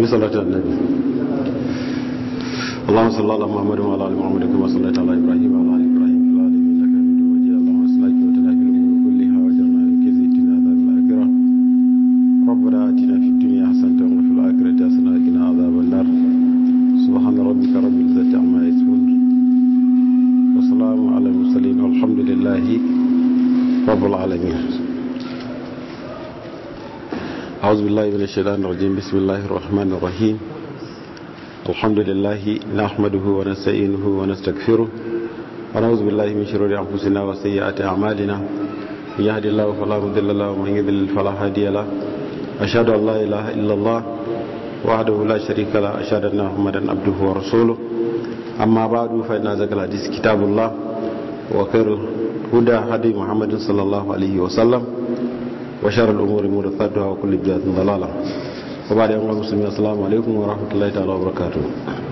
بصلاة النبي. اللهم صل على محمد وعلى ال محمد كما صليت على ابراهيم وعلى ال ابراهيم في العالمين انك حميد مجيد. اللهم اصلح وتنا في الامور كلها واجرنا من كيد الدنيا عذاب الاخره. ربنا اتنا في الدنيا حسنه وفي الاخره حسنه وقنا عذاب النار. سبحان ربك رب العزه عما يصفون وسلام على المرسلين والحمد لله رب العالمين. أعوذ بالله من الشيطان الرجيم. بسم الله الرحمن الرحيم. الحمد لله نحمده ونستعينه ونستغفره ونعوذ بالله من شرور أنفسنا وسيئات أعمالنا. من يهد الله فلا مضل له ومن يضلل فلا هادي له. أشهد أن لا إله إلا الله وحده لا شريك له. أشهد أن محمدا عبده ورسوله. أما بعد فإن أصدق الحديث كتاب الله وخير الهدى هدي محمد صلى الله عليه وسلم وشر الأمور محدثاتها وكل بدعة ضلالة. وبعد أيها المسلمين السلام عليكم ورحمة الله تعالى وبركاته.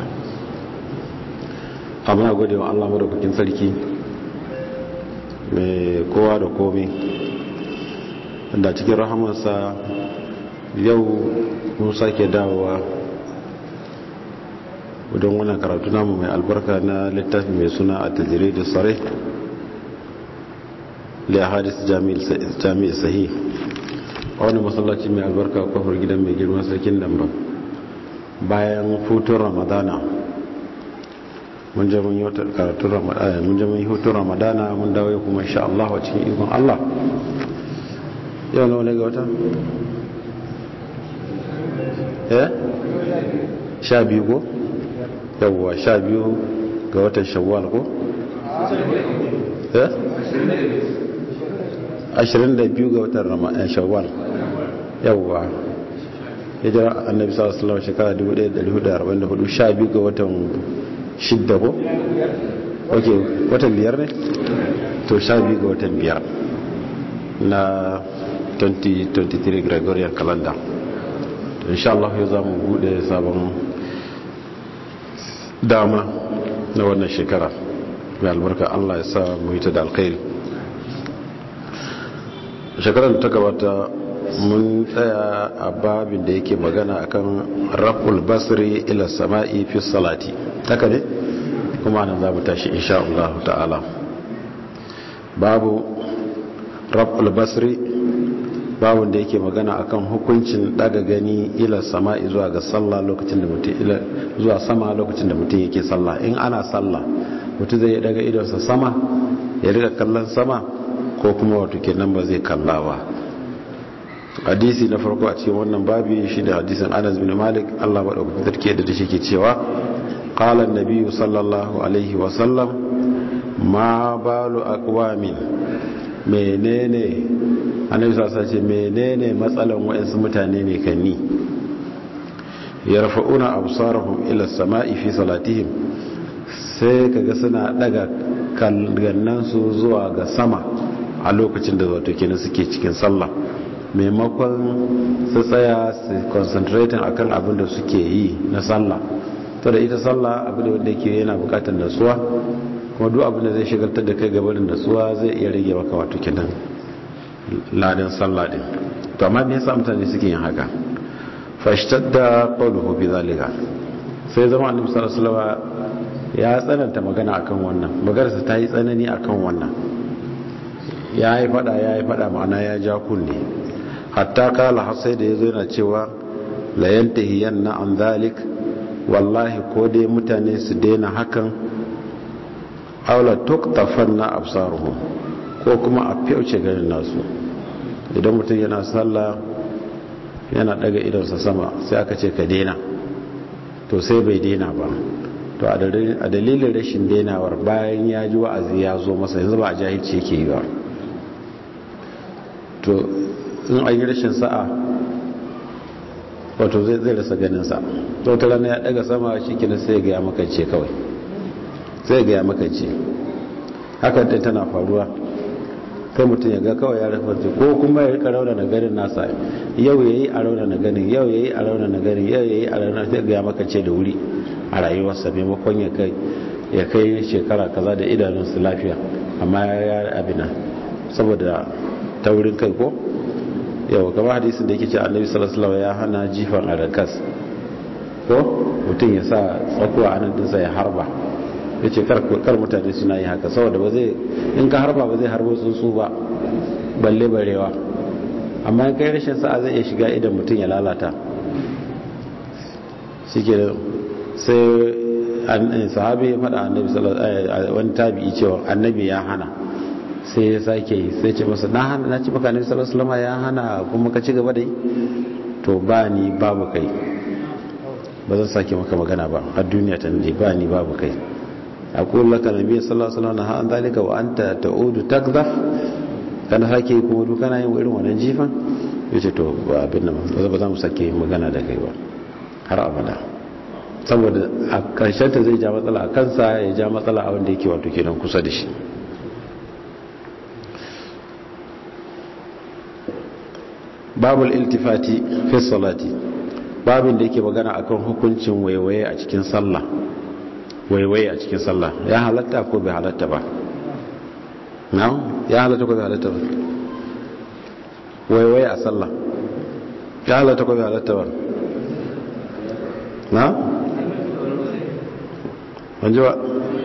muna gode wa Allah madaukakin sarki mai kowa da komai da cikin rahamarsa yau mun sake dawowa don wannan karatu namu mai albarka na littafi mai suna at-tajrid as-sarih li ahadith jami' sahih a wani masallaci mai albarka kofar gidan mai girma sarkin damba. Bayan hutun ramadana mun je mun yi karatun ramadana, mun je mun yi hutun ramadana, mun dawo kuma insha Allah a cikin ikon Allah. Yau nawa ne ga wata? 12 ko? Yawwa 12 ga watan Shawwal ko? 22 ga watan Ramadan Shawwal. Yawwa hijira annabi sallallahu alaihi wasallam shekara 1444, 12 ga watan 6 ko? Okay, watan 5 ne? To 12 ga watan 5 na 2023 Gregorian calendar. To insha Allah yau zamu bude sabon dama na wannan shekara mai albarka. Allah ya sa mu yi ta da alkhairi. Shekarar da ta gabata mun tsaya a babin da yake magana akan raf'ul basri ila sama'i fi salati, haka ne? Kuma nan za mu tashi insha Allah ta'ala. Babu raf'ul basri, babin da yake magana akan hukuncin daga gani ila sama'i zuwa ga sallah lokacin da mutum zuwa sama lokacin da mutum yake sallah. In ana sallah mutum zai daga idonsa sama ya riga kallon sama ko kuma wato kenan ba zai kalla ba. Hadisi na farko a cikin wannan babi shi da hadisin Anas bin Malik, Allah madaukakin sarki da shi ke cewa qala an-nabi sallallahu alaihi wa sallam ma balu aqwamin, menene annabi sallallahu alaihi menene matsalan wayansu mutane ne kanni yarfa'una absarahum ila as-sama'i fi salatihim, sai kaga suna daga kalgannan su zuwa ga sama a lokacin da wato kenan suke cikin sallah, maimakon su tsaya su concentrating akan abin da suke yi na sallah. To da ita sallah abin da wanda yake yana bukatar nasuwa, kuma duk abin da zai shigaltar da kai gabanin nasuwa zai iya rage maka wato kenan ladan sallah din. To amma me yasa mutane suke yin haka? Fashtadda qawluhu bi zalika, sai zama annabi sallallahu alaihi wasallam ya tsananta magana akan wannan, magarsa ta yi tsanani akan wannan. Ya yi fada ma'ana ya ja kunne, hatta kala har sai da ya zo yana cewa la yantahiyanna an zalik, wallahi ko dai mutane su daina hakan, aula tuktafanna absaruhum, ko kuma a fiyauce ganin nasu. Idan mutum yana sallah yana daga idonsa sama sai aka ce ka daina, to sai bai daina ba. To a dalilin rashin dainawar, bayan ya ji wa'azi ya zo masa, yanzu ba a jahilci yake yi ba. To in an yi rashin sa'a wato zai rasa ganinsa. To ta rana ya daga sama shi kina sai ga ya makance kawai, sai ga ya makance. Hakan din tana faruwa, kai mutum ya ga kawai ya rafa, ko kuma ya rika raunana ganin nasa, yau yayi a raunana ganin, yau yayi a raunana ganin, yau yayi a raunana, sai ga ya makance da wuri a rayuwarsa, maimakon ya kai shekara kaza da idanunsu lafiya, amma ya abina saboda taurin kai ko yau. Kamar hadisin da yake ce annabi sallallahu alaihi wasallam ya hana jifan arakas ko mutum ya sa tsakuwa a nan dinsa ya harba ya ce kar mutane suna yi haka saboda ba zai in ka harba ba zai harbo tsuntsu ba balle barewa amma in kai rashin sa'a zai iya shiga idan mutum ya lalata shi ke sai sahabi ya faɗa annabi wani tabi'i cewa annabi ya hana sai ya sake yi sai ce masa na ci maka annabi sallallahu alaihi wasallam ya hana kuma ka ci gaba da yi to ba ni babu kai ba zan sake maka magana ba har duniya ta nade ba ni babu kai aqul laka nabi sallallahu alaihi wasallam ha an dalika wa anta ta'udu takdhaf kana hake kuma du kana yin irin wannan jifan yace to ba abin nan ba za mu sake magana da kai ba har abada saboda a karshen ta zai ja matsala a kansa ya ja matsala a wanda yake wato kenan kusa da shi babul iltifati fi salati babin da yake magana akan hukuncin waiwaye a cikin sallah waiwaye a cikin sallah ya halatta ko bai halatta ba na'am ya halatta ko bai halatta ba waiwaye a sallah ya halatta ko bai halatta ba na'am wanje ba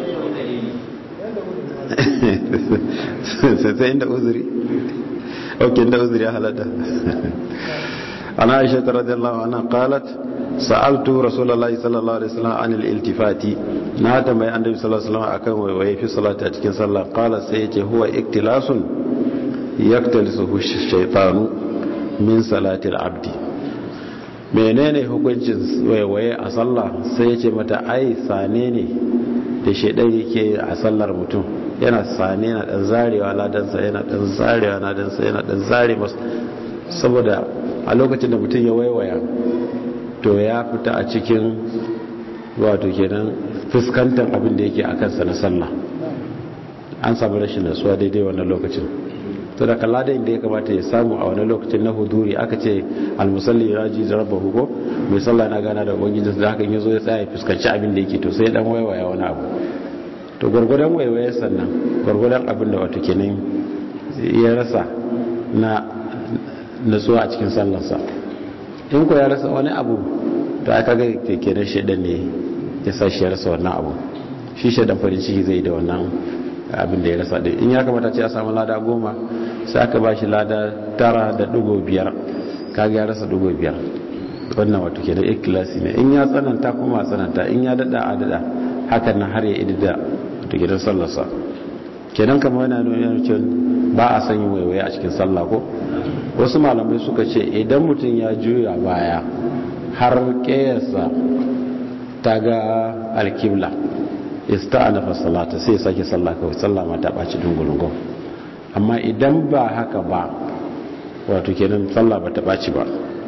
sai inda uzuri ok inda uzuri ya halatta عن عائشة رضي الله عنها قالت سألت رسول الله صلى الله عليه وسلم عن الالتفات نادم أن النبي صلى الله عليه وسلم أكن وهي في صلاة أتكين صلى قال سيتي هو اكتلاس يكتلسه الشيطان من صلاة العبد menene hukuncin waiwaye a sallah sai ya ce mata ai sane ne da shaidan yake a sallar mutum yana sane na dan zarewa ladansa yana dan zarewa ladansa yana dan zare masa saboda a lokacin da mutum ya waiwaya to ya fita a cikin wato kenan fuskantar abin da yake a kansa na sallah an samu rashin nasuwa daidai wannan lokacin to da kalla da inda ya kamata ya samu a wannan lokacin na huduri aka ce almusalli raji da rabbahu ko mai sallah na gana da ubangiji da hakan yazo ya tsaya ya fuskanci abin da yake to sai dan waiwaya wani abu to gurgurdan waiwaye sannan gurgurdan abin da wato kenan ya rasa na nasuwa a cikin sallarsa in ko ya rasa wani abu to aka ga keke da shedan ne ya sa shi ya rasa wannan abu shi shedan farin ciki zai da wannan abin da ya rasa din in ya kamata ce ya samu lada 10 sai aka ba shi lada 9.5 kaga ya rasa 5 wannan wato ke da ikhlasi ne in ya tsananta kuma tsananta in ya dada a dada hakan nan har ya idida wato gidan sallarsa kenan kamar yana nuna cewa ba a san yin waiwaye a cikin sallah ko wasu malamai suka ce idan mutum ya juya baya har ƙeyarsa ta ga alkibla ista'anafa salata sai sake sallah kawai sallah ma ta ɓaci dungulungun amma idan ba haka ba wato kenan sallah ba ta ɓaci ba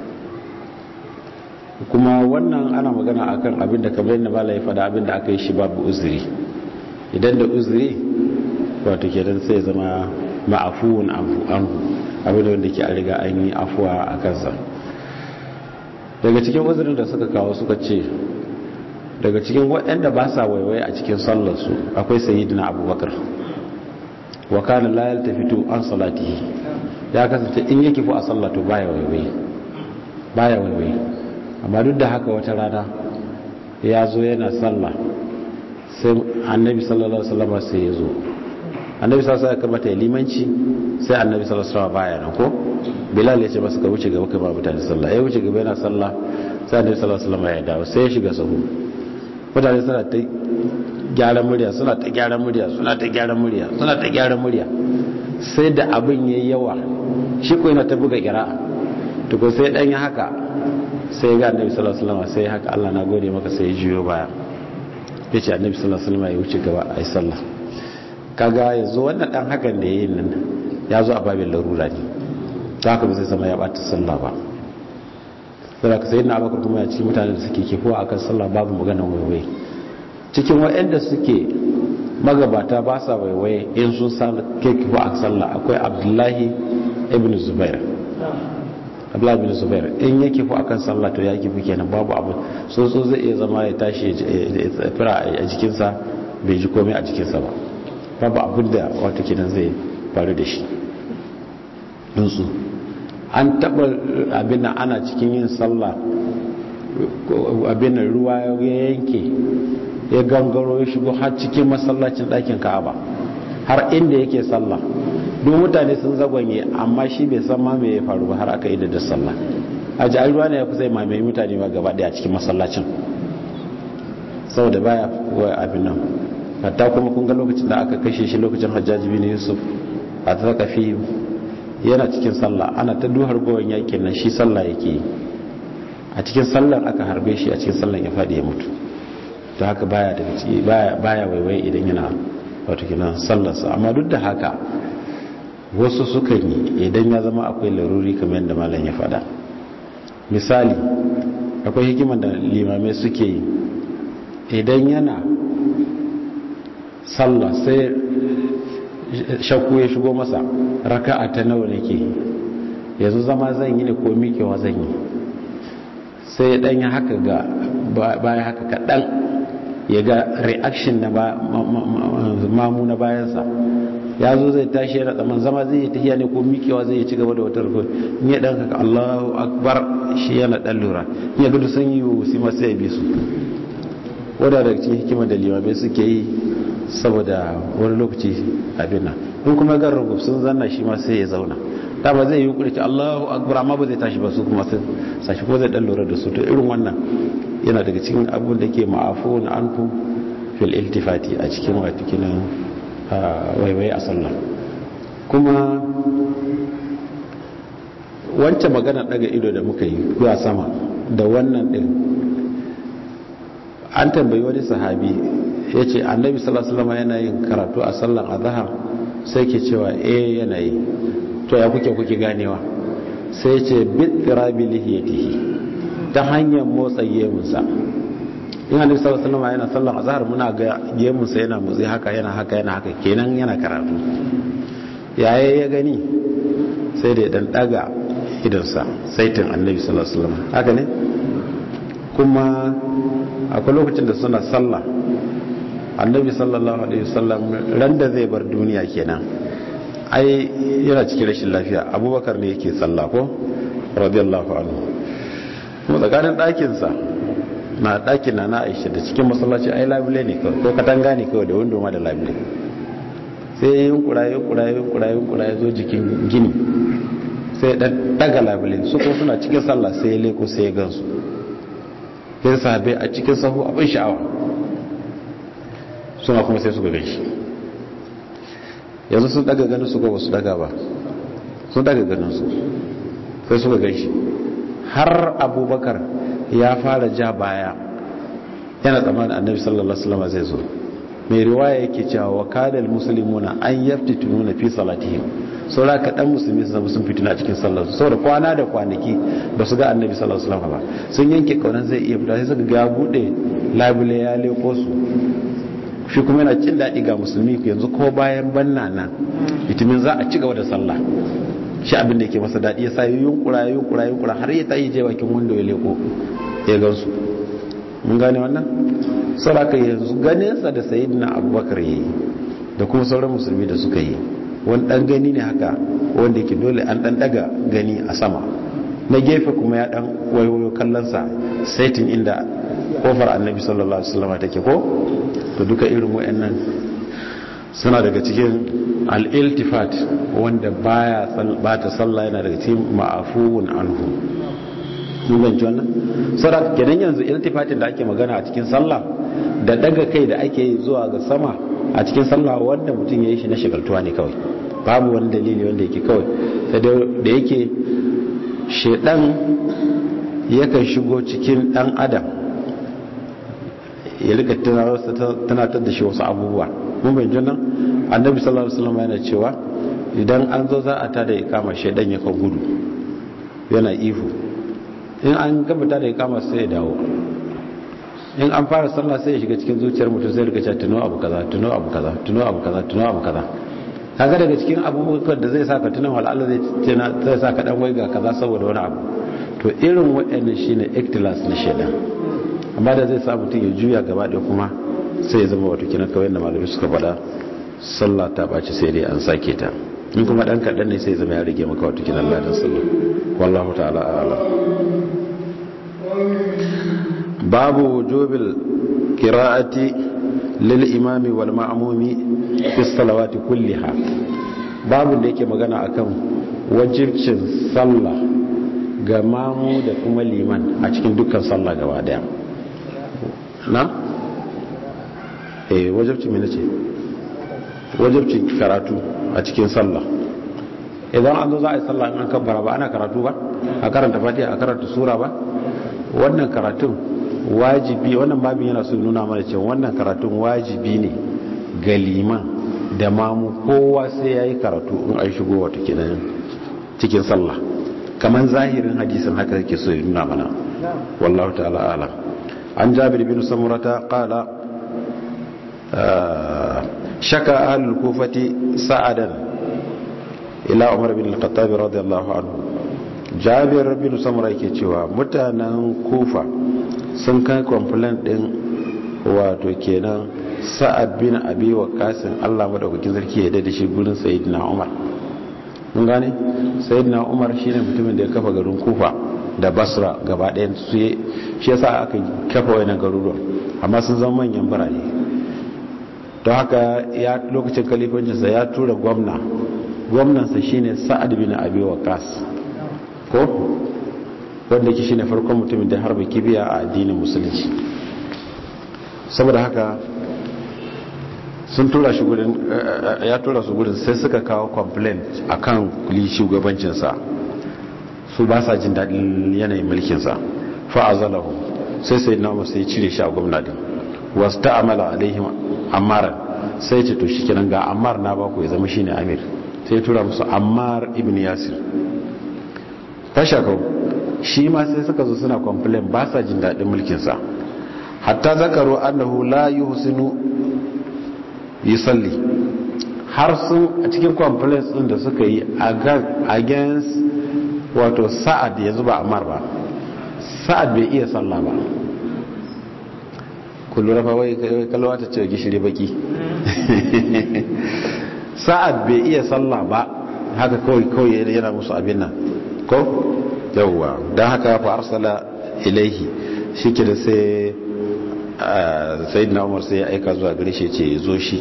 kuma wannan ana magana akan abin da kamar yadda malai fada abin da aka yi shi babu uzuri idan da uzuri wato kenan sai zama ma'afuwun anhu abin da wanda ke a riga an yi afuwa a kansa daga cikin uzurin da suka kawo suka ce daga cikin waɗanda ba sa waiwaye a cikin sallarsu akwai sayyidina abubakar wa kana la yaltafitu an salatihi ya kasance in yake fu a sallatu baya waiwaye amma duk da haka wata rana ya zo yana sallah sai annabi sallallahu alaihi wasallam sai ya zo annabi sallallahu alaihi wasallam ya limanci sai annabi sallallahu alaihi wasallam baya nan ko bilal ya ce masa ka wuce gaba kai ba mutane sallah ya wuce gaba yana sallah sai annabi sallallahu alaihi wasallam ya dawo sai ya shiga sahu mutane suna ta gyaran murya suna ta gyaran murya sai da abin yayi yawa shi ko yana ta buga kira'a to ko sai dan ya haka sai ga annabi sallallahu alaihi wasallam sai haka Allah na gode maka sai ya juyo baya yace annabi sallallahu alaihi wasallam ya wuce gaba ai sallah kaga yanzu wannan dan hakan da yayin nan ya zo a babin larura ne ta haka ba zai sama ya bata sallah ba saboda ka sayyidina Abubakar kuma ya ci mutane da suke kifuwa akan sallah babu magana waiwaye cikin waɗanda suke magabata ba sa waiwaye in sun san kifuwa akan sallah akwai Abdullahi ibn Zubair in ya kifu akan sallah to ya kifu kenan babu abu so zai iya zama ya tashi ya fira a jikinsa bai ji komai a jikinsa ba babu abin da wata kenan zai faru da shi ɗinsu an taɓa abin da ana cikin yin sallah abin ruwa ya yanke ya gangaro ya shigo har cikin masallacin ɗakin Ka'aba har inda yake sallah, duk mutane sun zagonye amma shi bai san ma me ya faru ba har aka yi da sallah. A ji ruwa ne ya fi zai mamaye mutane ba gaba daya cikin masallacin saboda baya wa abin nan. Hatta kuma kun ga lokacin da aka kashe shi lokacin Hajjaji bin Yusuf a Thaqafi yana cikin sallah, ana ta duhar gowan yakin nan shi sallah yake yi, a cikin sallar aka harbe shi, a cikin sallar ya fadi ya mutu. Ta haka baya waiwai idan yana wato kina sallarsa. Amma duk da haka wasu sukan yi idan ya zama akwai laruri kamar yadda malam ya fada. Misali, akwai hikimar da limamai suke yi idan yana sallah sai shakku ya shigo masa, raka'a ta nawa nake, yanzu zama zan yi ne ko mikewa zan yi, sai ya danyi haka ga baya haka kaɗan ya ga reaction na mamu na bayansa, ya zo zai tashi yana tsaman zama zai yi tafiya ne ko mikewa zai yi ci gaba da wata rukun. In ya dan haka Allahu akbar shi yana dan lura, in ya gudu sun yi wusi masu ya bi su. Wadda daga cikin hikimar da limamai suke yi saboda wani lokaci abin nan, in kuma gan rugub sun zanna shi ma sai ya zauna, dama zai yi kurci Allahu akbar amma ba zai tashi ba, su kuma sun sashi ko zai dan lura da su. To irin wannan yana daga cikin abun da ke ma'afu na anku fil iltifati a cikin wato kinan waiwai a sallah. Kuma wancan magana daga ido da muka yi zuwa sama da wannan din, an tambayi wani sahabi ya ce annabi sallallahu alaihi wasallam yana yin karatu a sallan azhar, sai ke cewa yana yi. To ya kuke ganewa? sai ya ce bitirabi lihiyatihi, ta hanyar motsa gemunsa. in annabi sallallahu alaihi wasallam yana sallan azhar muna ga gemunsa yana motsi haka yana haka kenan yana karatu. Yaye ya gani sai da dan daga idonsa saitin annabi sallallahu alaihi wasallam, haka ne. Kuma akwai lokacin da suna sallah annabi sallallahu alaihi wasallam ran da zai bar duniya kenan, ai yana cikin rashin lafiya. Abubakar ne yake sallah ko radiyallahu anhu, kuma tsakanin ɗakinsa na ɗakin na Aisha da cikin masallaci ai labule ne kawai ko katanga ne kawai da wando ma da labule. sai yunkura zo jikin gini sai dan daga labule, su ko suna cikin sallah sai ya leko sai ya gansu, sai sahabbai a cikin sahu abin sha'awa, suna kuma sai suka ganshi. Yanzu sun daga ganin su ko ba su daga ba, sun daga ganin su sai suka ganshi. Har Abubakar ya fara ja baya yana tsammanin annabi sallallahu alaihi wasallam zai zo. Mai riwaya yake cewa wa kadal muslimuna an yaftitununa fi salatihim, saboda kaɗan musulmi su zama sun fituna cikin sallar su, saboda kwana da kwanaki ba su ga annabi sallallahu alaihi wasallam ba, sun yanke kaunan zai iya fita, sai suka ga bude labule ya leko su. Shi kuma yana cin daɗi ga musulmi yanzu ko bayan banna nan itimin za a ci gaba da sallah. Shi abin da yake masa daɗi ya sa yunkura har ya tayi je bakin wanda ya leko ya gansu. Mun gane wannan? Saboda yanzu ganinsa da sayyidina Abubakar yayi da kuma sauran musulmi da suka yi wani dan gani ne haka wanda yake dole an dan daga gani a sama, na gefe kuma ya dan wayoyo kallonsa saitin inda kofar annabi sallallahu alaihi wasallam take ko. To duka irin wayannan suna daga cikin al-iltifat wanda baya bata sallah, yana daga cikin ma'afuun anhu. mun ganci wannan. Saboda kenan yanzu iltifatin da ake magana a cikin sallah da daga kai da ake yi zuwa ga sama a cikin sallah, wanda mutum ya yi shi na shagaltuwa ne kawai, babu wani dalili wanda yake kawai sai da yake shedan yakan shigo cikin dan adam ya rika tunatar da shi wasu abubuwa. mun bayyana nan annabi sallallahu alaihi wasallam yana cewa idan an zo za a tada ikama shedan yakan gudu yana ihu, in an gabata da ikama sai ya dawo, in an fara sallah sai ya shiga cikin zuciyar mutum sai rika cewa tuno abu kaza tuno abu kaza tuno abu kaza tuno abu kaza. Kaga daga cikin abubuwan da zai saka tunan wal Allah zai saka dan waiga kaza saboda wani abu. To irin waɗannan shine ikhtilas na shedan, amma da zai sa mutum ya juya gaba da kuma sai ya zama wato kinan kawai da malami suka faɗa sallah ta baci sai dai an sake ta, in kuma dan kadan ne sai ya zama ya rage maka wato kinan ladan sallah. Wallahu ta'ala a'lam. babu wujubil qira'ati lil imami wal ma'mumi fi salawati kulliha, babu da yake magana akan wajibcin sallah ga mamu da kuma liman a cikin dukkan sallah gaba daya. Na wajibci mene ce? Wajibcin karatu a cikin sallah. Idan an zo za a yi sallah in an kabbara ba ana karatu ba, a karanta fatiha, a karanta sura ba. Wannan karatun wajibi, wannan babin yana so nuna mana cewa wannan karatun wajibi ne ga liman da mamu, kowa sai yayi karatu in an shigo wata kenan cikin sallah, kaman zahirin hadisin haka yake so ya nuna mana. Wallahu ta'ala a'lam. An Jabir bin Samurata qala shaka ahlul kufati sa'adan ila Umar bin al-Khattab radiyallahu anhu. Jabir bin Samura yake cewa mutanen Kufa sun kai complaint din wato kenan Sa'ad bin Abi Waqqas, Allah madaukakin sarki ya dade shi gurin Sayyidina Umar. Mun gane Sayyidina Umar shine mutumin da ya kafa garin Kufa da Basra gaba ɗayan su, shi yasa aka kafa wayannan garuruwan, amma sun zama manyan birane. Don haka ya lokacin kalifancinsa ya tura gwamnansa shine Sa'ad bin Abi Waqqas, ko wanda yake shine farkon mutumin da harba kibiya a addinin musulunci. Saboda haka sun tura shi gurin, ya tura su gurin, sai suka kawo complaint akan shugabancinsa, su ba sa jin daɗin yanayin mulkinsa. Fa'azalahu, sai sai na sai cire shi a gwamnati. Wasu ta'amala alaihim Ammar, sai ce to shikenan ga Ammar na baku ya zama shine amir. Sai tura musu Ammar ibn Yasir. Fashakau, shi ma sai suka zo suna complain ba sa jin daɗin mulkinsa. Hatta zakaru annahu la yuhsinu yusalli, har sun a cikin complaints din da suka yi against wato Sa'ad, yanzu ba Ammar ba, Sa'ad bai iya sallah ba. Kullu rafa wai kalwa ta ce gishiri baki. Sa'ad bai iya sallah ba, haka kawai yana musu abin nan ko yawwa. Dan haka fa arsala ilaihi, shike da sai Sayyidina Umar sai ya aika zuwa gare shi, ce zo shi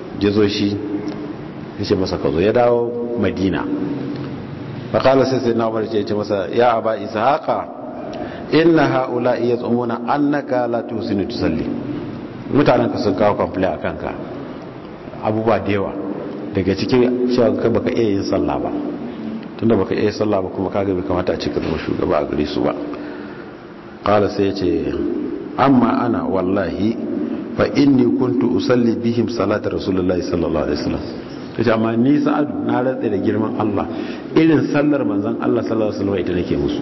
yace masa ka zo. Ya dawo Madina, fa kala sai Sayyidina Umar ce masa ya aba ishaqa inna haula yazumuna annaka la tusinu tusalli. Mutanen ka sun kawo complaint akan ka, abubuwa da yawa, daga cikin cewa kai baka iya yin sallah ba. Tunda baka iya sallah ba kuma kaga bai kamata a cika zama shugaba a gare su ba. Qala sai yace amma ana wallahi fa inni kuntu usalli bihim salata rasulullahi sallallahu alaihi wasallam. Kace amma ni Sa'ad na rantsa da girman Allah, irin sallar manzon Allah sallallahu alaihi wasallam ita nake musu.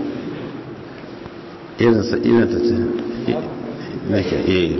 Irin ta ce nake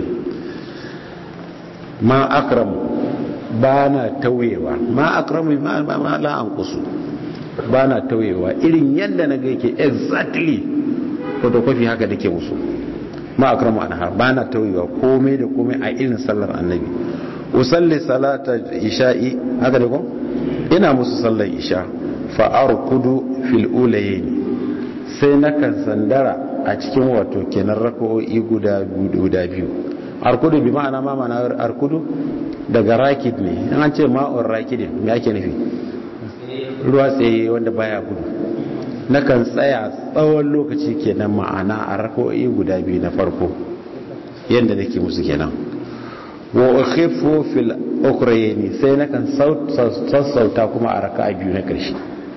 ma akram, ba na tauyewa, ma akramu ma la anqusu, ba na tauyewa irin yadda na ga yake exactly photocopy haka dake musu. Ma akramu anha, ba na tauyewa komai da komai a irin sallar annabi. Usalli salata isha'i, haka da ko ina musu sallar isha. Fa arkudu fil ulayn, sai nakan sandara a cikin wato kenan rak'o'i guda biyu. Arkudu bi ma'ana ma ma'ana arkudu daga rakid ne. In an ce ma'ur rakidin me ake nufi? Ruwa tsaye wanda baya gudu. Nakan tsaya tsawon lokaci kenan, ma'ana a rak'o'i guda biyu na farko yanda nake musu kenan. Wa ukhifu fil ukrayni, sai nakan sassauta kuma a raka'a biyu na karshe.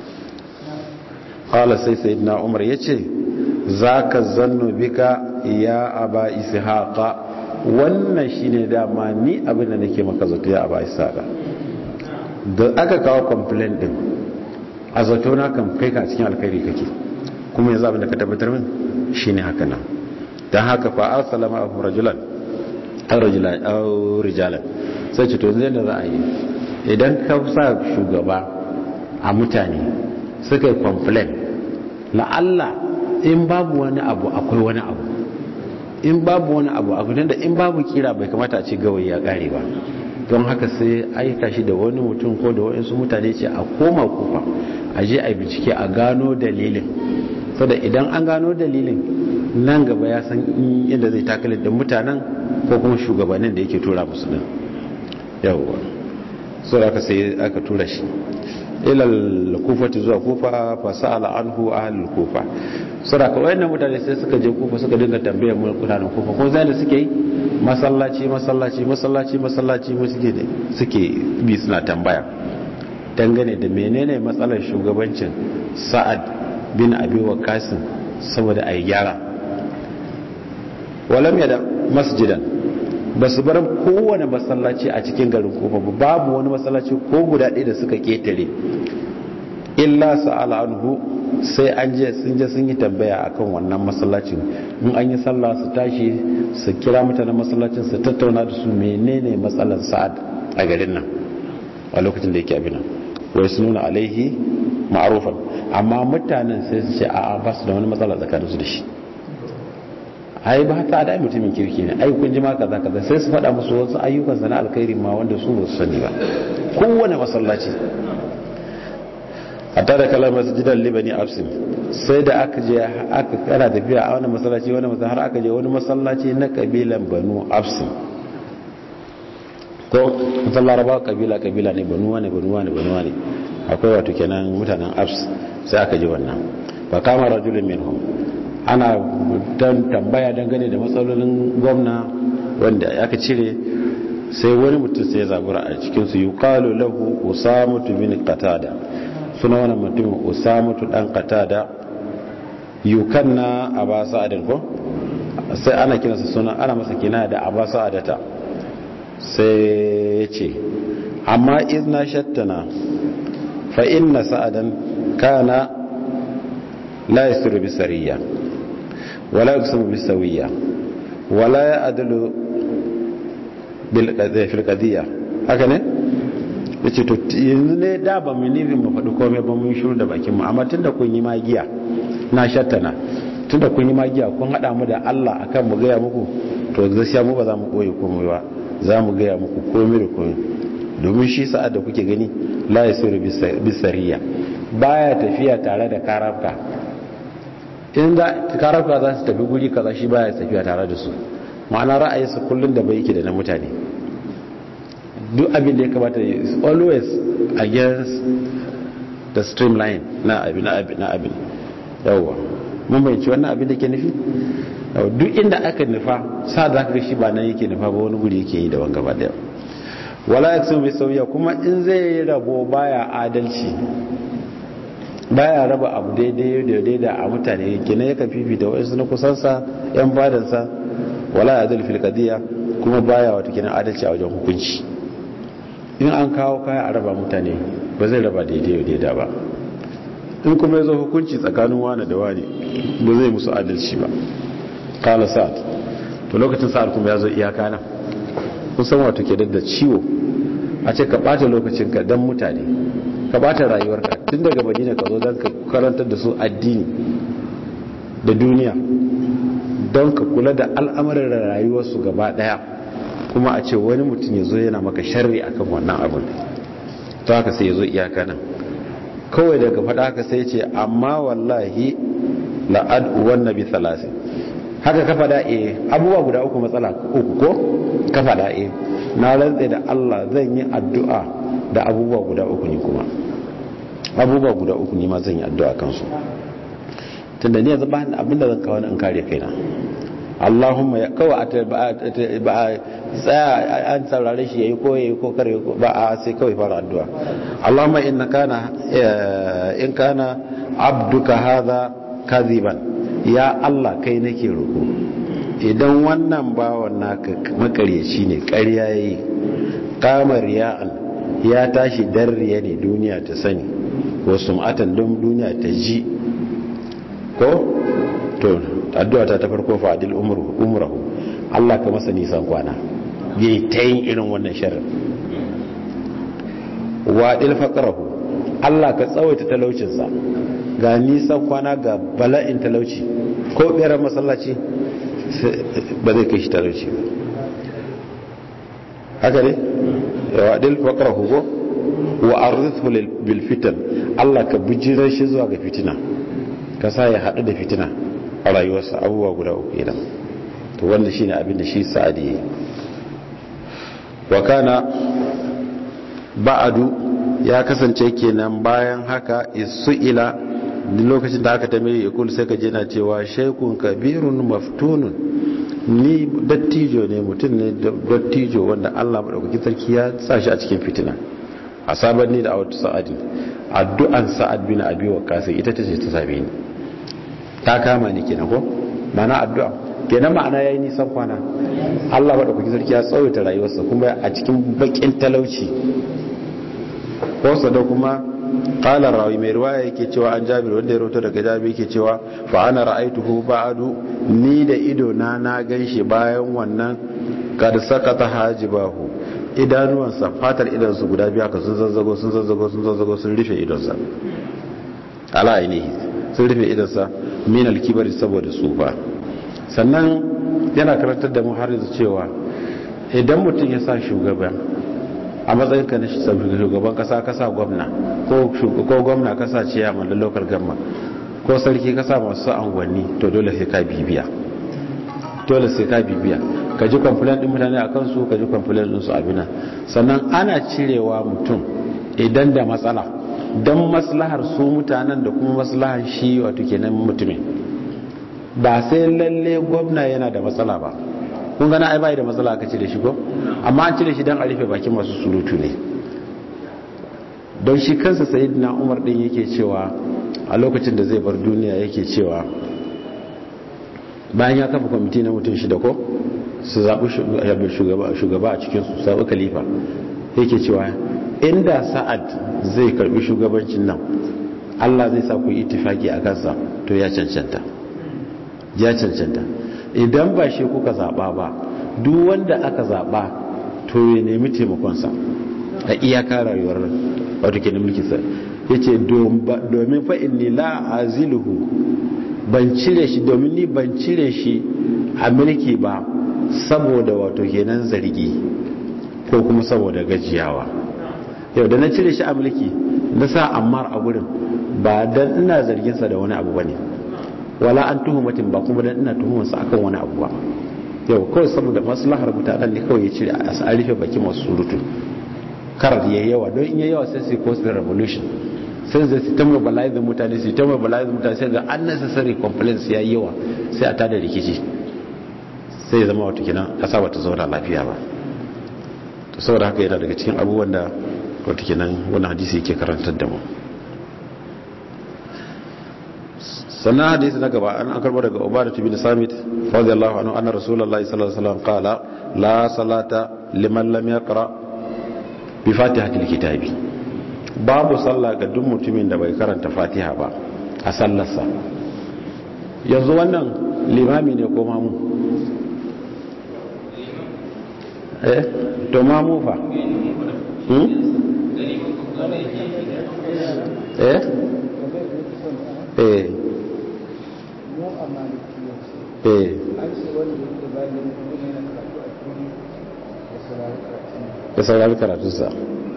Qala sai sayyidina Umar yace zaka zannu bika ya aba ishaqa, wannan shine dama ni abin da nake maka zato ya aba ishaqa. Da aka kawo complaint din, a zato na kan kai ka cikin alkhairi kake, kuma yanzu abin da ka tabbatar min shine haka nan. Dan haka fa arsalama abu rajulan aw rijalan, sai ce to yanzu da za a yi, idan ka sa shugaba a mutane suka yi complaint, la'alla in babu wani abu akwai wani abu, in babu wani abu da in babu kira bai kamata a ce gawayi ya kare ba. Don haka sai aika shi da wani mutum ko da waɗansu mutane ce a koma Kufa, a je a bincike a gano dalilin. Saboda idan an gano dalilin nan gaba ya san inda zai takalin da mutanen ko kuma shugabannin da yake tura musu din yawwa so aka sai aka tura shi ilal kufati zuwa kufa fa sa'ala anhu ahlul kufa sura ka wayannan mutane sai suka je kufa suka dinga tambayar mutanen kufa ko zai da suke yi masallaci suke bi suna tambaya dangane da menene matsalar shugabancin Sa'ad bin Abi Waqqas saboda ayi gyara walam yada masjidan basu bar kowane masallaci a cikin garin kufa babu wani masallaci ko guda ɗaya da suka ketare illa sa'ala anhu sai sun yi tambaya akan wannan masallacin in an yi sallah su tashi su kira mutanen masallacin su tattauna da su menene matsalar Sa'ad a garin nan a lokacin da yake abin nan wai su nuna alaihi ma'rufan amma mutanen sai su ce a'a ba su da wani matsala tsakanin su da shi ai ba ta da mutumin kirki ne ai kun ji ma kaza sai su faɗa musu wasu ayyukan sana alkhairi ma wanda su ba su sani ba kowane masallaci hatta da kalar masjidan libani absin sai da aka je aka kana tafiya a wani masallaci har aka je wani masallaci na kabilan banu absin ko mutan laraba kabila ne banu wane akwai wato kenan mutanen abs sai aka je wannan fa kama rajulun minhum ana dan tambaya dangane da matsalolin gwamna wanda aka cire sai wani mutum sai ya zabura a cikin su yuqalu lahu usamatu bin qatada suna wannan mutum usamatu dan qatada yukanna aba sa'adin ko sai ana kiransa suna ana masa kina da aba sa'adata sai ya ce amma izna shattana fa inna sa'adan kana la yasiru bisariya wala yuqsimu bisawiya wala ya'dulu bil qadiyya haka ne yace to yanzu ne da ba mu nufin mu faɗi komai ba mun shiru da bakin mu amma tunda kun yi magiya na shattana tunda kun yi magiya kun hada mu da Allah akan mu ga muku to gaskiya mu ba za mu koyi komai ba za mu gaya muku komai da komai domin shi Sa'ad da kuke gani la yasiru bisariya baya tafiya tare da karafka in da karafka za su tafi guri kaza shi baya tafiya tare da su ma'ana ra'ayinsa kullun da bai yake da na mutane duk abin da ya kamata is always against the streamline na abin yawa mun bayyana wannan abin da ke nufi duk inda aka nufa sa da aka shi ba nan yake nufa ba wani guri yake yi daban gaba daya wala yaksun bi sauya kuma in zai rabo baya adalci baya raba abu daidai da a mutane yake ne yake fifita wasu na kusansa yan fadansa wala adal fil qadiya kuma baya wato kenan adalci a wajen hukunci in an kawo kaya a raba mutane ba zai raba daidai ba in kuma yazo hukunci tsakanin wani da wani ba zai musu adalci ba kala Sa'ad to lokacin Sa'ad kuma ya zo iyaka nan kusan wato ke da ciwo a ce ka bata lokacinka dan mutane ka bata rayuwarka tun daga Madina ka zo dan ka karantar da su addini da duniya don ka kula da al'amuran rayuwarsu gaba daya kuma a ce wani mutum ya zo yana maka sharri akan wannan abin to haka sai ya zo iyaka nan kawai daga faɗa haka sai ce amma wallahi la'ad'u wan nabi thalathin haka ka faɗa abubuwa guda uku matsala uku ko ka faɗa na rantse da Allah zan yi addu'a da abubuwa guda uku ne kuma abubuwa guda uku ne ma zan yi addu'a kansu tunda ni yanzu ba abinda zan kawo in kare kaina Allahumma ya kawai ba tsaya an saurare shi yayi ko kare ba a sai kawai fara addu'a Allahumma in kana abduka hadha kadhiban ya Allah kai nake roƙo idan wannan bawan naka makaryaci ne ƙarya yayi kamar ya'an ya tashi darriya ne duniya ta sani ko sum'atan don duniya ta ji ko to addu'a ta farko fa adil umrahu Allah ka masa nisan kwana yayi ta yin irin wannan sharri wa adil faqrahu Allah ka tsawaita talaucinsa ga nisan kwana ga bala'in talauci ko beran masallaci ba zai kai shi talauci ba haka ne wa dil faqrahu wa arzithu bil fitan Allah ka bijirar shi zuwa ga fitina ka sa ya hadu da fitina a rayuwarsa abubuwa guda uku idan to wannan shine abin da shi sa'adi yayi wa kana ba'adu ya kasance kenan bayan haka isu'ila lokacin da aka tambaye yakul sai ka je na cewa shaykun kabirun maftunun ni dattijo ne mutum ne dattijo wanda Allah madaukakin sarki ya sa shi a cikin fitina asabanni da awatu sa'adi addu'an sa'ad bin abi waqas ita tace ta same ni ta kama ni kenan ko mana addu'a kenan ma'ana yayi nisan kwana Allah madaukakin sarki ya tsawaita rayuwarsa kuma a cikin bakin talauci ko sada kuma qala rawi mai riwaya yake cewa an Jabir wanda ya rawaito daga Jabir yake cewa fa ana ra'aituhu ba'du ni da ido na ganshi bayan wannan kad sakata hajibahu idanuwansa fatar idansu guda biyu haka sun zazzago sun rufe idonsa ala ainihi sun rufe idonsa min alkibari saboda tsufa sannan yana karantar da mu har yanzu cewa idan mutum ya sa shugaba a matsayin ka na shugaban kasa gwamna ko gwamna kasa ce ya mallan local government ko sarki kasa masu angwanni to dole sai ka bibiya ka ji complaint din mutane akan su ka ji complaint din su abina sannan ana cirewa mutum idan da matsala don maslahar su mutanen da kuma maslahar shi wato kenan mutumin ba sai lalle gwamna yana da matsala ba kun gana ai bai da matsala aka cire shi ko amma an cire shi dan a rufe bakin masu surutu ne don shi kansa sayyidina Umar din yake cewa a lokacin da zai bar duniya yake cewa bayan ya kafa kwamiti na mutum shida ko su zaɓi shugaba a cikin su zaɓi khalifa yake cewa inda sa'ad zai karbi shugabancin nan Allah zai sa ku ittifaki a kansa to ya cancanta idan ba shi kuka zaɓa ba duk wanda aka zaɓa to ya nemi taimakonsa a iyaka rayuwar wato kenan mulkinsa ya ce domin fa'in ni la'aziluhu ban cire shi a mulki ba saboda wato kenan zargi ko kuma saboda gajiyawa yau da na cire shi a mulki na sa Ammar a gurin ba dan ina zarginsa da wani abu bane wala an tuhumatin ba kuma dan ina tuhumarsa akan wani abu ba yau kawai saboda maslahar mutanen ne kawai ya cire a rufe baki masu surutu karar yayi yawa don in yayi yawa sai sai cause the revolution sai zai ta mobilize mutane sai ga unnecessary complaints yayi yawa sai a tada rikici sai zama wato kenan kasa bata zauna lafiya ba to saboda haka yana daga cikin abubuwan da wato kenan wannan hadisi yake karantar da mu sannan hadisi na gaba an karbo daga Ubadah bin Samit radiyallahu anhu anna Rasulullahi sallallahu alaihi wasallam qala la salata liman lam yaqra bi fatihatil kitabi babu sallah ga duk mutumin da bai karanta Fatiha ba a sallarsa yanzu wannan limami ne ko mamu to mamu fa da saurari karatunsa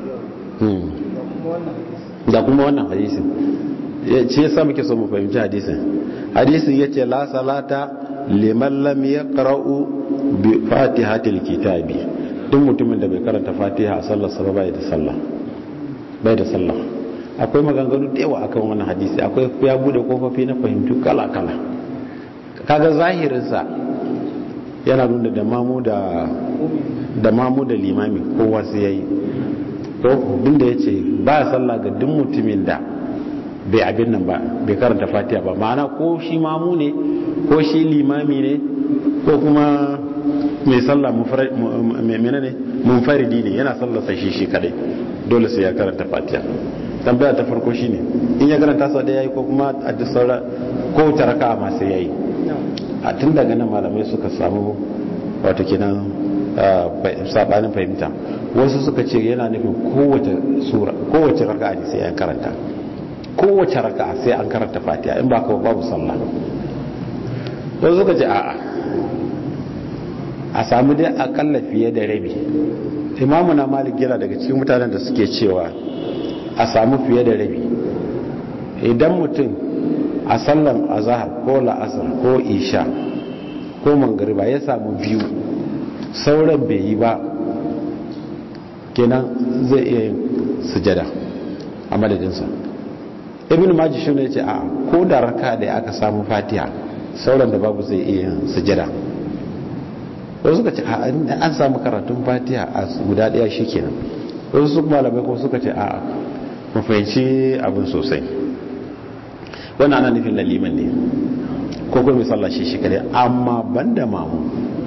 da kuma wannan hadisin ce yasa muke so mu fahimci hadisin yace la salata liman lam yaqra'u bi fatihatil kitabi duk mutumin da bai karanta Fatiha a sallar sa bai da sallah akwai maganganu da yawa akan wannan hadisi akwai ya bude kofofi na fahimtu kala kaga zahirin sa yana nuna da mamu da limami kowa sai yayi to dinda yace ba sallah ga duk mutumin da bai abin nan ba bai karanta Fatiha ba ma'ana ko shi mamu ne ko shi limami ne ko kuma mai sallah munfaridi ne yana sallar sa shi kadai dole sai ya karanta Fatiha tambaya ta farko shine in ya karanta sau da yayi ko kuma a duk saura ko ta raka'a ma sai yayi a tun daga nan malamai suka samu wato kenan sabanin fahimta wasu suka ce yana nufin kowace raka'a ne sai an karanta kowace raka'a sai an karanta Fatiha in ba ka babu sallah wasu suka ce a'a a samu dai akalla fiye da rabi imamu na Malik yana daga cikin mutanen da suke cewa a samu fiye da rabi idan mutum a sallan azhar ko la'asar ko isha ko mangariba ya samu biyu sauran bai yi ba kenan zai iya yin sujada a madadinsa. ibn majah shi ne ya ce a ko da raka da aka samu fatiha sauran da babu zai iya yin sujada. wasu suka ce a an samu karatun fatiha a guda daya shi kenan. wasu su malamai ko suka ce a mu fahimci abin sosai, wannan ana nufin laliman ne ko kuma misalla shi kadai, amma banda mamu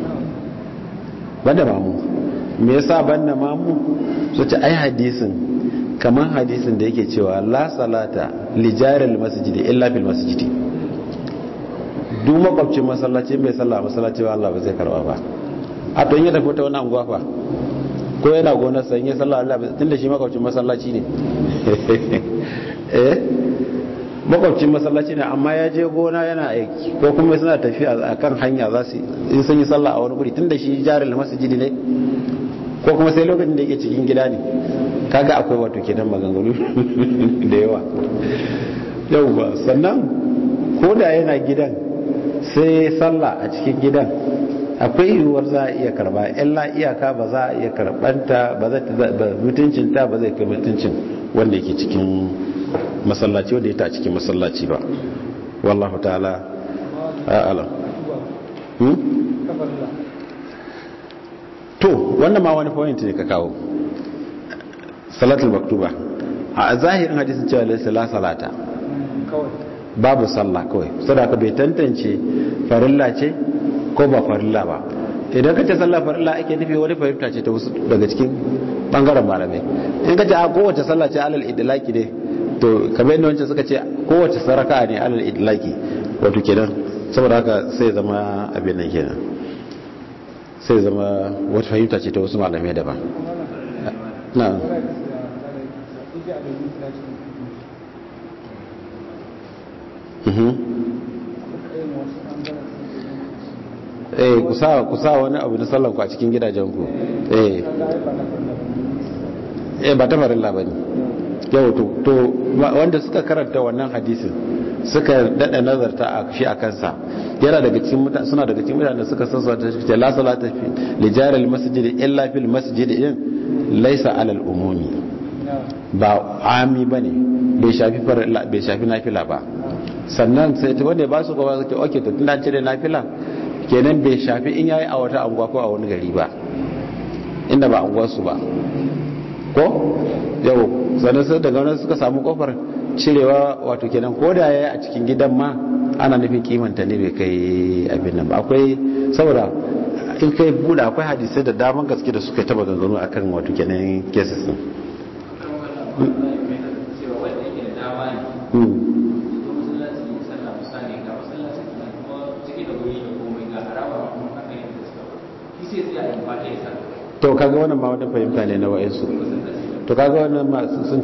me yasa banda mamu su ce ai hadisin kamar hadisin da yake cewa la salata li jaril masjidi illa fil masjidi, duk makwabcin masallaci mai sallah masallaci Allah ba zai karba ba. a to in ya tafi ta wani anguwa fa ko yana gonar sa in ya sallah Allah tunda shi makwabcin masallaci ne makwabcin masallaci ne amma ya je gona yana aiki ko kuma suna tafiya akan hanya za su in sun yi sallah a wani guri tunda shi jaril masjidi ne ko kuma sai lokacin da yake cikin gida ne, kaga akwai wato kenan maganganu da yawa ba. sannan ko da yana gidan sai sallah a cikin gidan akwai yiwuwar za a iya karba, illa iyaka ba za a iya karbanta ba mutuncinta ba zai kai mutuncin wanda yake cikin masallaci wanda ya ta cikin masallaci ba. wallahu ta'ala a'lam. to wannan ma wani point ne ka kawo salatul maktuba a zahirin hadisin cewa la salata babu sallah kawai saboda bai tantance farilla ce ko ba farilla ba. idan ka ce sallah farilla ake nufi wani fahimta ce ta wasu daga cikin bangaren malamai. in ka ce a kowace sallah ce alal idlaki ne, to kamar yadda wancan suka ce kowace saraka ne alal idlaki, wato kenan saboda haka sai zama abin nan kenan, sai zama wata fahimta ce ta wasu malamai daban. na kusa wani abu na sallanku a cikin gidajenku ba ta farilla ba ne. yau to wanda suka karanta wannan hadisin suka dada nazarta a shi a kansa yana daga cikin suna daga cikin mutane da suka sassa ta ce la salata fi lijaril masjid illa fil masjid in laysa alal umumi, ba ami bane, bai shafi farilla bai shafi nafila ba. sannan sai ta wanda ba su gaba suke okay to tunda an cire nafila kenan bai shafi in yayi a wata anguwa ko a wani gari ba inda ba anguwar su ba ko yau. sannan sai daga wannan suka samu kofar cirewa, wato kenan ko da yayi a cikin gidan ma ana nufin kimanta ne bai kai abin nan ba. akwai saboda in kai buɗe akwai hadisai da daman gaske da suka taba gangano akan wato kenan cases din. to kaga wannan ma wata fahimta ne na wa'insu, to kaga wannan ma sun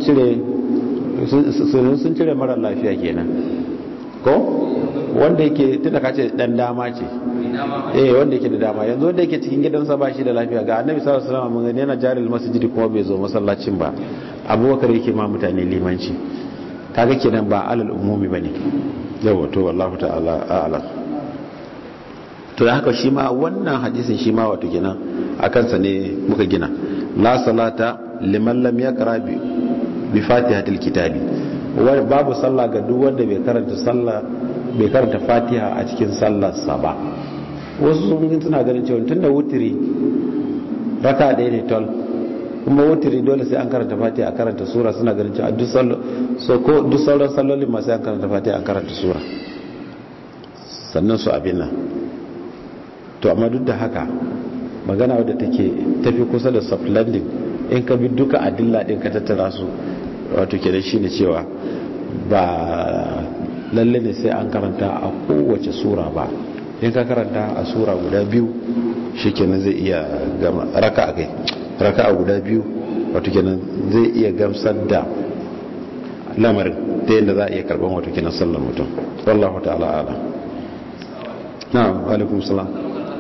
cire mara lafiya kenan ko wanda yake tunda kace dan dama ce wanda yake da dama. yanzu wanda yake cikin gidansa ba shi da lafiya ga annabi sallallahu alaihi wasallam mun gani yana jaril masjidi kuma bai zo masallacin ba, abubakar yake ma mutane limanci, kaga kenan ba alal umumi bane. yawa to wallahu ta'ala a'lam. to da haka shi ma wannan hadisin shi ma wato kenan akan sa ne muka gina la salata liman lam yaqra bi fatihatil kitabi, babu sallah ga duk wanda bai karanta fatiha a cikin sallar sa ba. wasu suna ganin cewa tunda wutiri raka ɗaya ne tol, kuma wutiri dole sai an karanta fatiha a karanta sura, suna ganin cewa duk sauran sallolin ma sai an karanta fatiha an karanta sura sannan su abin nan. to amma duk da haka magana wadda take tafi kusa da soft landing in ka bi duka adilla din ka tattara su, wato kenan shine cewa ba lalle ne sai an karanta a kowace sura ba. in ka karanta a sura guda biyu shikenan zai iya gama raka'a guda biyu, wato kenan zai iya gamsar da lamarin ta yadda za a iya karban wato kenan sallar mutum. wallahu ta'ala ala. na'am, wa alaikum salam.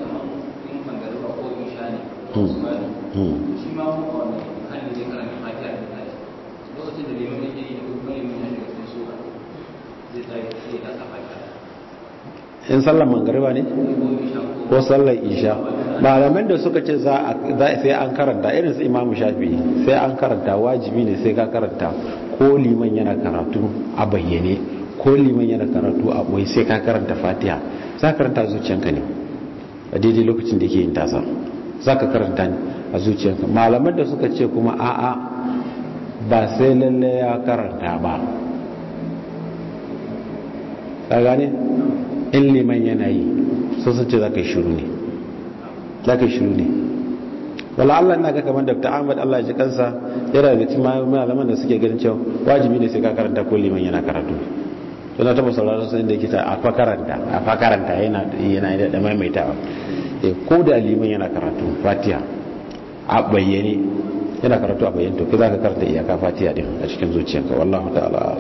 shi ma wani hannun zai karanta fatiha da tashi lokacin da liman yake yi da kuma liman ya shiga cikin sura in sallar mangariba ne ko sallar isha, malaman da suka ce sai an karanta irin su imamu shafi'i sai an karanta, wajibi ne sai ka karanta, ko liman yana karatu a bayyane ko liman yana karatu a boye sai ka karanta fatiha. za ka karanta zuciyanka ne a daidai lokacin da yake yin tasa, za ka karanta ne a zuciyanka. malaman da suka ce kuma a'a ba sai lalle ya karanta ba, ka gane, in liman yana yi so sun ce za ka yi shiru ne, za ka yi shiru ne. wala Allah ina ga kamar Dr. Ahmad Allah ya ji kansa yana da cikin malaman da suke ganin cewa wajibi ne sai ka karanta ko liman yana karatu. to na taba sauraron sai da yake ta a fa karanta yana da maimaitawa, ko da liman yana karatu Fatiha a bayyane, yana karatu a bayyane, to kai za ka karanta iyaka Fatiha din a cikin zuciyarka. wallahu ta'ala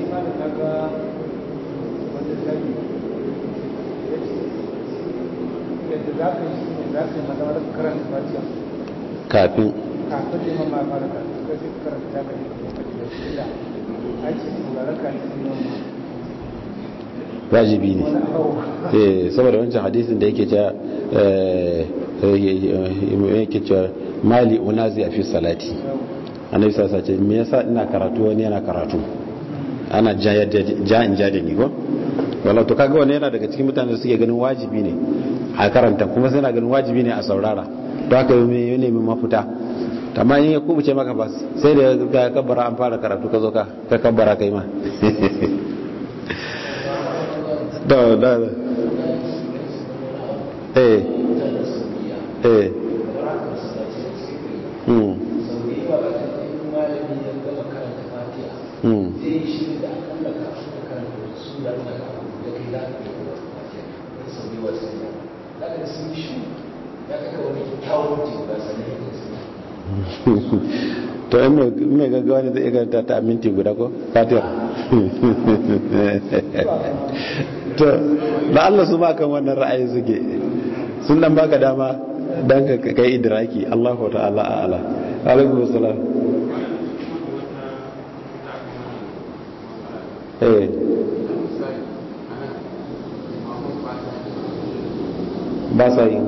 kafin wajibi ne saboda wancan hadisin da yake cewa mali unazi a fi salati, annabi sallallahu alaihi wasallam me yasa ina karatu wani yana karatu, ana ja in ja da ni ko wallahi. to kaga wannan yana daga cikin mutanen da suke ganin wajibi ne a karanta, kuma sai na ganin wajibi ne a saurara, to haka yi nemi mafuta. amma in ya kubuce maka ba sai da ka kabbara an fara karatu ka zo ka kabbara kai ma da to in mai gaggawa ne zai ganta ta minti guda ko fatiha to da Allah su ba kan wannan ra'ayi suke, sun dan baka dama dan ka kai idraki. Allahu ta'ala a'ala. Alaikum assalam. ba sa yi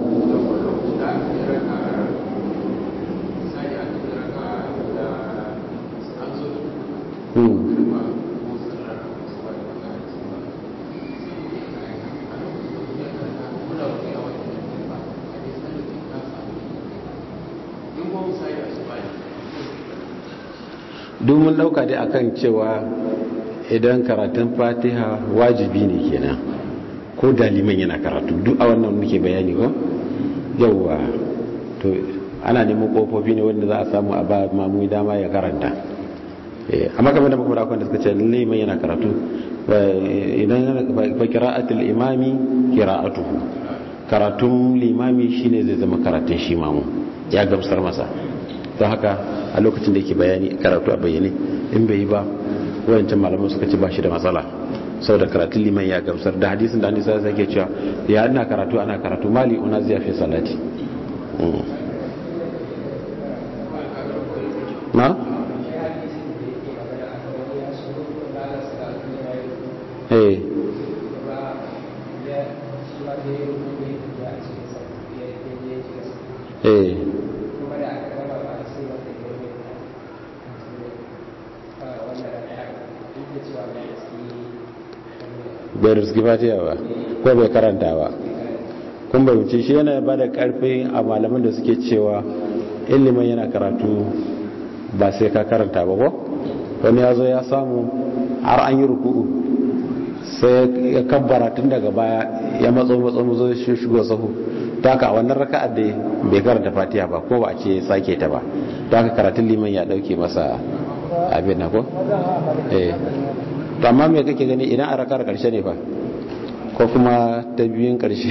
domin dauka dai akan cewa idan karatun Fatiha wajibi ne kenan ko da liman yana karatu, duk a wannan muke bayani ko yawa. to ana neman kofofi ne wanda za a samu a ba mamu dama ya karanta, amma kamar da muka fara kwanda suka ce liman yana karatu, idan fa qira'atul imami qira'atuhu, karatun limami shine zai zama karatun shi mamu, ya gamsar masa. don haka a lokacin da yake bayani karatu a bayyane in bai yi ba, wayancan malaman suka ce ba shi da matsala, saboda karatun liman ya gamsar da hadisin da Anisa sai ke cewa ya ina karatu ana karatu mali una zai fi salati. na bai riski Fatiha ba ko bai karanta ba, kun bai wuce shi yana ba da karfi a malaman da suke cewa ilimin yana karatu ba sai ka karanta ba ko. wani ya zo ya samu har an yi ruku'u sai ya kabbara tun daga baya ya matso zo shigo sahu, ta haka wannan raka'ar da bai karanta Fatiha ba ko ba a ce sake ta ba, ta haka karatun liman ya dauke masa abin na ko. to amma me kake gani idan a rakar karshe ne fa ko kuma ta biyun karshe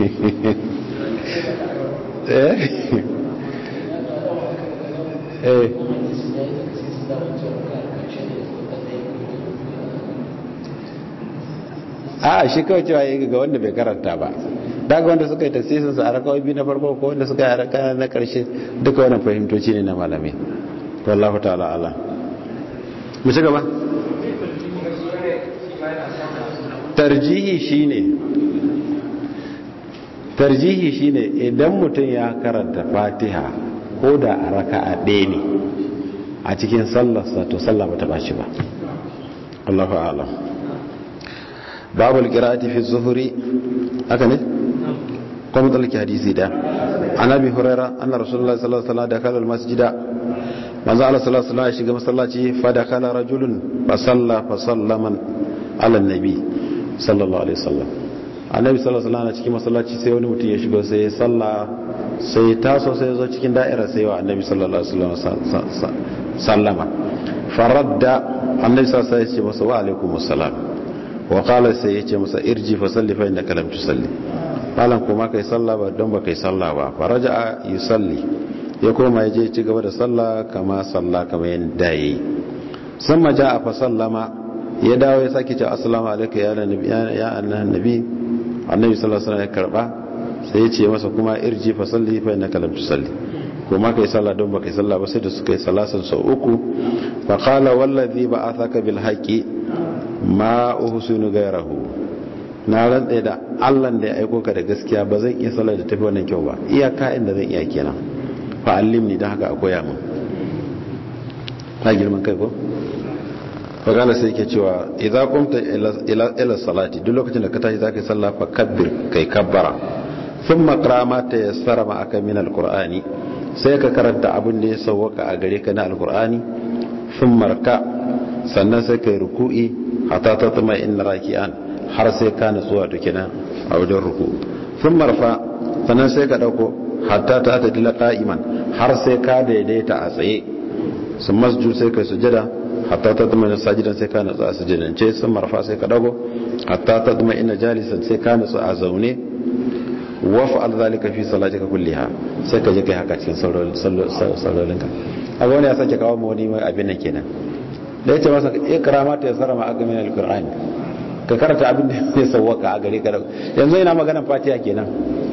a shi kawai cewa yi ga wanda bai karanta ba, daga wanda suka yi tasirin su a rakawai biyu na farko ko wanda suka yi a raka na karshe, duka wannan fahimtoci ne na malamai. wallahu ta'ala ala. mu ci gaba. tarjihi shine idan mutum ya karanta fatiha ko da a raka'a ɗaya ne a cikin sallarsa to sallah bata bashi ba. Allahu a'lam. babul qira'ati fi zuhri haka ne kuma dalki hadisi da annabi hurairah anna rasulullahi sallallahu alaihi wasallam dakhala almasjida manzo Allah sallallahu alaihi wasallam ya shiga masallaci fa dakhala rajulun fa sallama ala annabi sallallahu alaihi wasallam. Annabi sallallahu alaihi wasallam cikin masallaci sai wani mutum ya shigo sai ya salla sai taso sai ya zo cikin da'ira sai wa annabi sallallahu alaihi wasallam sallama faradda annabi sallallahu alaihi wasallam ya ce masa wa alaikumus salam wa qala sai ya ce masa irji fa salli fa innaka lam tusalli malan kuma kai salla ba don ba kai salla ba faraja yusalli ya koma ya je ci gaba da salla kama salla kamar yanda yayi sun maja a fa sallama ya dawo ya sake ce assalamu alayka ya nabi ya annabi annabi sallallahu alaihi wasallam ya karba sai ya ce masa kuma irji fa salli fa innaka lam tusalli kuma kai salla don ba kai salla ba sai da suka yi salasan sau uku fa qala wallazi ba'athaka bil haqqi ma uhsinu ghayrahu na rantsa da Allah da ya aiko ka da gaskiya ba zan iya sallar da tafi wannan kyau ba iyaka inda zan iya kenan fa allimni dan haka akwai mun ka girman kai ko fa kana sai yake cewa idza qumta ila salati duk lokacin da ka tashi zaka yi sallah fa kabbir kai kabbara thumma qra ma tayassara ma aka min alqur'ani sai ka karanta abin da ya sauka a gare ka na alqur'ani thumma raka sannan sai kai ruku'i hatta tatma inna raki'an har sai ka nutsuwa to kenan a wajen ruku sun marfa sannan sai ka dauko hatta ta dila qa'iman har sai ka daidaita a tsaye sun masjud sai ka sujada hatta ta dama sajidan sai ka nutsu a sujudance sun marfa sai ka dago hatta ta dama ina jalisan sai ka nutsu a zaune wa fa'al zalika fi salatika kulliha sai ka je kai haka cikin sallolinka a wani ya sake kawo mu wani mai abin nan kenan da yace masa ikramata ya sarama aka min alqur'ani ka karanta abin da ya sauwaka a gare ka yanzu ina maganar fatiha kenan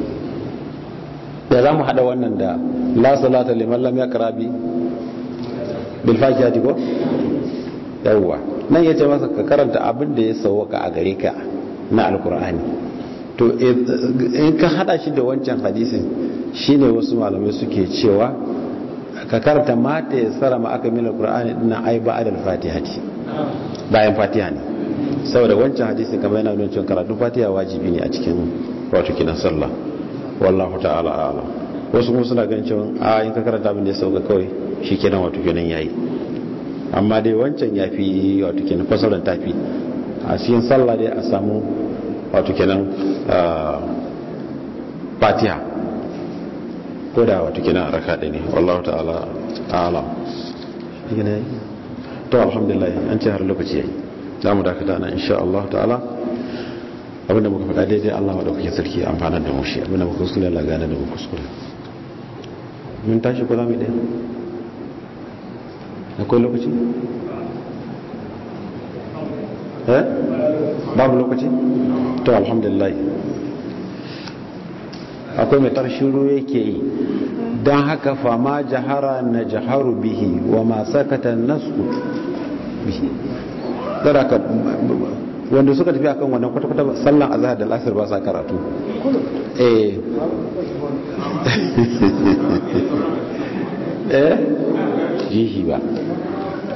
da zamu hada wannan da la salata liman lam yaqra bil fatihati ko yawa nan yace masa ka karanta abin da ya sauwaka a gare ka na alqur'ani to in ka hada shi da wancan hadisin shine wasu malamai suke cewa ka karanta mata ya sarama aka min alqur'ani dinnan ai ba'da al-fatihati bayan fatiha ne saboda wancan hadisi kamar yana nuna cewa karatu fatiha wajibi ne a cikin wato kinan sallah wallahu ta'ala a'lam. Wasu kuma suna ganin cewa in ka karanta abin da ya sauka kawai shikenan wato kinan yayi, amma dai wancan yafi wato kinan fasaran tafi a cikin sallah dai a samu wato kinan fatiha ko da wato kinan raka ɗaya ne wallahu ta'ala a'lam. To alhamdulillah an ce har lokaci yayi za mu dakata nan insha Allah ta'ala. Abinda muka faɗa daidai Allah madaukakin sarki amfanar da mu shi, abinda muka kuskure Allah gane da mu kuskure. Mun tashi ko za mu ɗaya akwai lokaci babu lokaci to alhamdulillah. Akwai mai tarshiru yake yi don haka fama jahara na jaharu bihi wa ma sakata nasu bihi. Sadaka wanda suka tafi akan wannan kwata-kwata sallan azhar da lasar ba sa karatu jihi ba